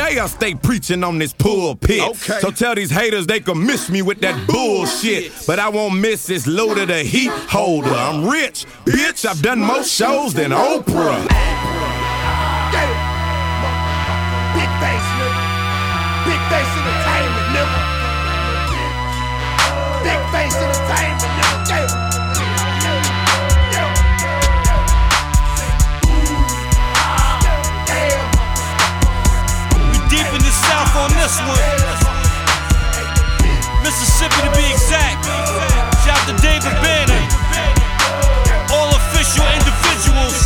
way I stay preaching on this pulpit. Okay. So tell these haters they can miss me with that bullshit. But I won't miss this load of the heat holder. I'm rich, bitch. I've done more shows than Oprah. Big face, nigga. Big face entertainment, nigga. Big face entertainment, nigga. Deep in the South on this one. Mississippi to be exact. Shout out to David Banner. All official individuals.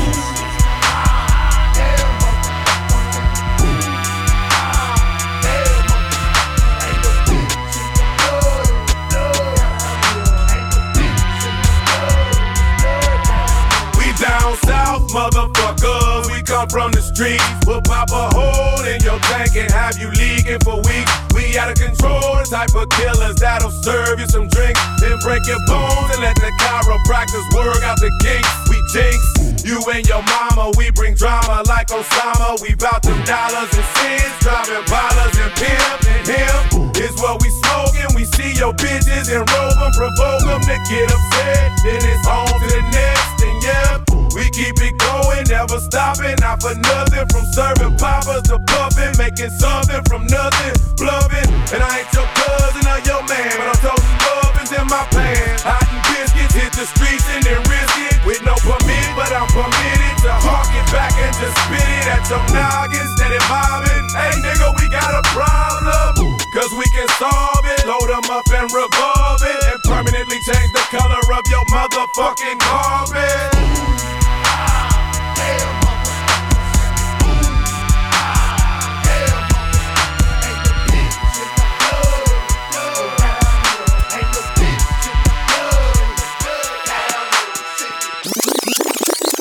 We down south, motherfuckers. We come from the streets. We'll pop a hole in your tank and have you leaking for weeks. We out of control, the type of killers that'll serve you some drinks, then break your bones and let the chiropractors work out the kinks. We jinx you and your mama. We bring drama like Osama. We bout them dollars and cents, driving bottles and pimp and him is what we smoking. We see your bitches and robe them, provoke them to get upset. Then it's on to the next, and yeah, we keep it going, never stopping, not for nothing. From serving poppers to puffing, making something from nothing, bluffing. And I ain't your cousin or your man, but I'm toting muffins in my pants. Hot and biscuits, hit the streets and then risk it with no permit, but I'm permitted to hawk it back and just spit it at your noggin, steady mobbing. Hey nigga, we got a problem, cause we can solve it. Load them up and revolve it, and permanently change the color of your motherfucking carpet.